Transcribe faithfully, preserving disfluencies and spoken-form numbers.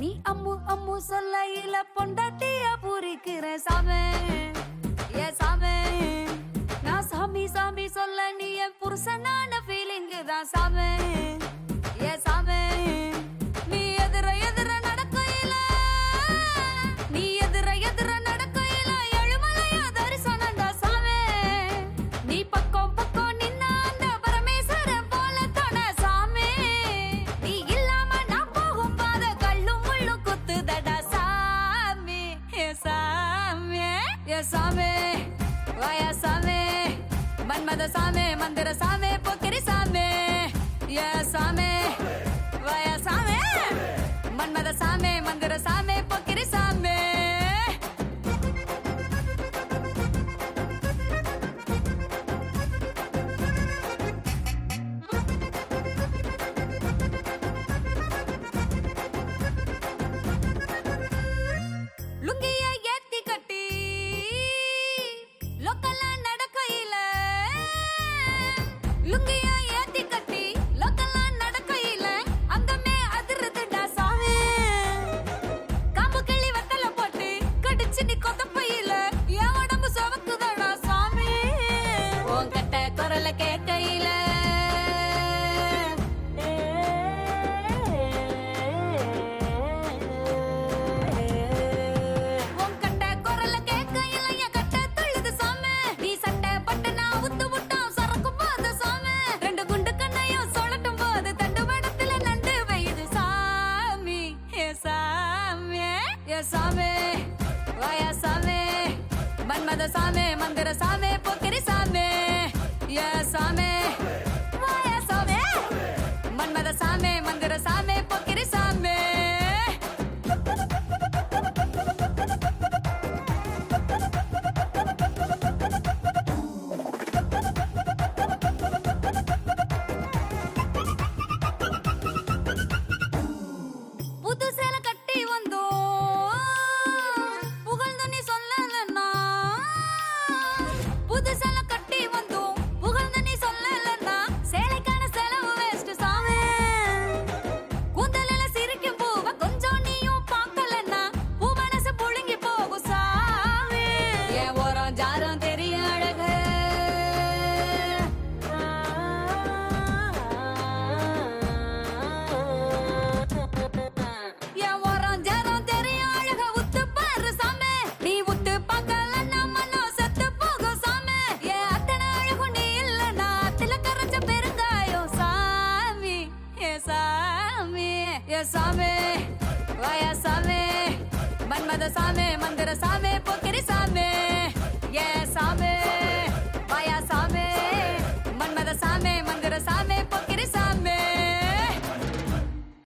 நீ அம்மு அம்மு சொல்லையில பொண்டாட்டிய பூரிக்கிற சாமே ஏ சாமே நான் சாமி சாமி சொல்ல நீ என் புருஷனான ஃபீலிங்கு தான் சாமே ஏ சாமே நீ எதிர எதிர நடக்கையில நீ எதிர எதிர நடக்கையில எழுமலையா தரிசனண்டா சாமே நீ பக்கம் பக்கம் நின்ன அந்த பரமேஸ்வர போல தொட சாமே நீ இல்லாம நான் போகும் பாத கல்லும் முள்ளும் குத்துதடா சாமி ஏ சாமி ஏ சாமி வாயா சாமி மன்மத சாமி மந்திர சாமி பொக்கிரி சாமி ஏ சாமி வாயா சாமி மன்மத சாமி மந்திர சாமி பொக்கிரி சாமி லுங்கிய ஏத்தி கட்டி லோக்கல்ல நடக்கையில லுங்கிய ஏத்தி கட்டி லோக்கல்ல நடக்கையில அங்கமே அதிருதுடா சாமி காம்பு கிள்ளி வத்தல போட்டு கடிச்சு நீ கொத்தப்பையில என் உடம்பு சவக்குதடா சாமி உன் கட்ட குரல கேட்கையில உன் கட்ட குரல கேட்கையில என் கட்ட துள்ளுது சாமி நீ சட்டை பட்டு நான் உத்து விட்டோம் சரக்கும் போது சாமி ரெண்டு குண்டு கண்ணையும் சொல்லட்டும் போது தண்டு வடத்துல நண்டு வையுது சாமி ஏ சாமி ஏ சாமி வாயா சாமி மன்மத சாமி மந்திர சாமி பொக்கிரி சாமி ஏ சாமி வாயா சாமி மன்மத சாமி மந்திர சாமி பொக்கிரி சாமி புது சேலை கட்டி வந்தோம் புகழ்ந்து நீ சொல்லலன்னா புது சேலை கட்டி வந்தோம் புகழ்ந்து நீ சொல்லலன்னா சேலைக்கான செலவு வேஸ்ட் சாமி கூந்தலில சிரிக்கும் பூவ கொஞ்சம் நீயும் பார்க்கலன்னா பூ மனசு புழுங்கி போகும் சாமி என் ஓரம் ஜாரம் தெரியும் அழகு என் ஓரம் ஜாரம் தெரியும் அழக உத்து பாரு சாமி நீ உத்து பார்க்கலன்னா மனம் செத்து போகும் சாமி என் அத்தனை அழகும் நீ இல்லைன்னா அத்தில கரைஞ்ச பெருங்காயம் சாமி ஏ சாமி ஏ சாமி வாயா சாமி மன்மத சாமி மந்திர சாமி பொக்கிரி சாமி ஏ